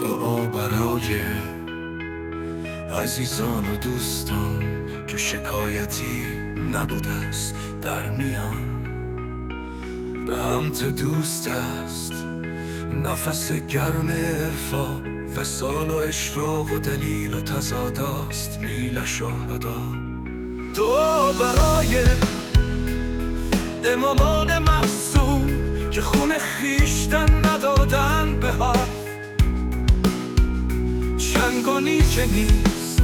دعا برای عزیزان و دوستان که شکایتی نبوده است در میان. به همت دوست است نفس گرم عرفان، وصال و اشراق و دلیل و تضاداست میل شهدا. دعا برای امامان معصوم که خون خویشتن ندادن به حق، چنگانی که نیست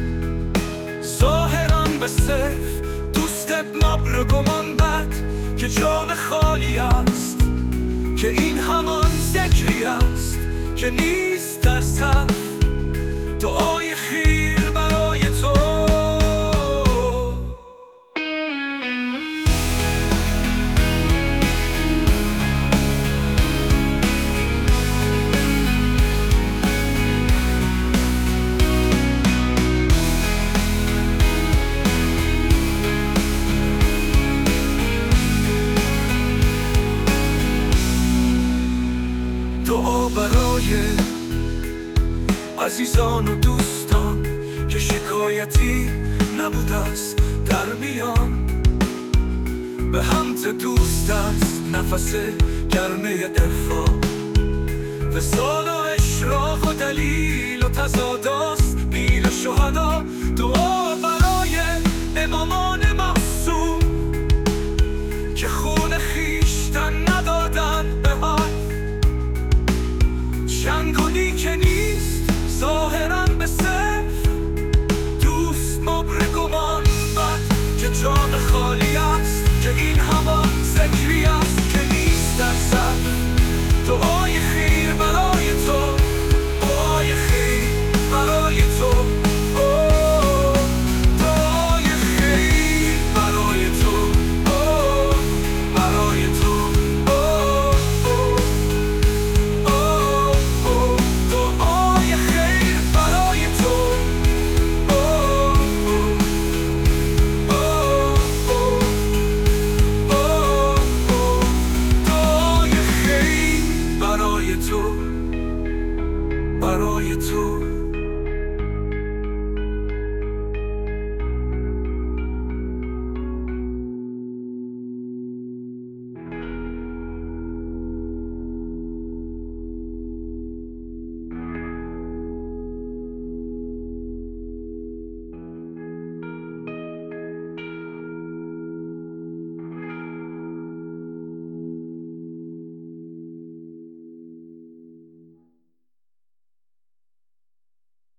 ظاهران به صرف دوست ابن گمان بد که جان خالی است، که این همان ذکری است که نیست در صف. دعای خیر برای تو دعا برای عزیزان و دوستان که شکایتی نبوده است در میان. به همت دوست است نفس گرمه عرفان، وصال و اشراق و دلیل و تضاداست میل شهدا. دعا برای امامان معصوم که خون خویشتن ندادن به حق، چنگانی که نیست ظاهرا به صرف دوست گمان بد که جان خالی است، که این همان ذکری است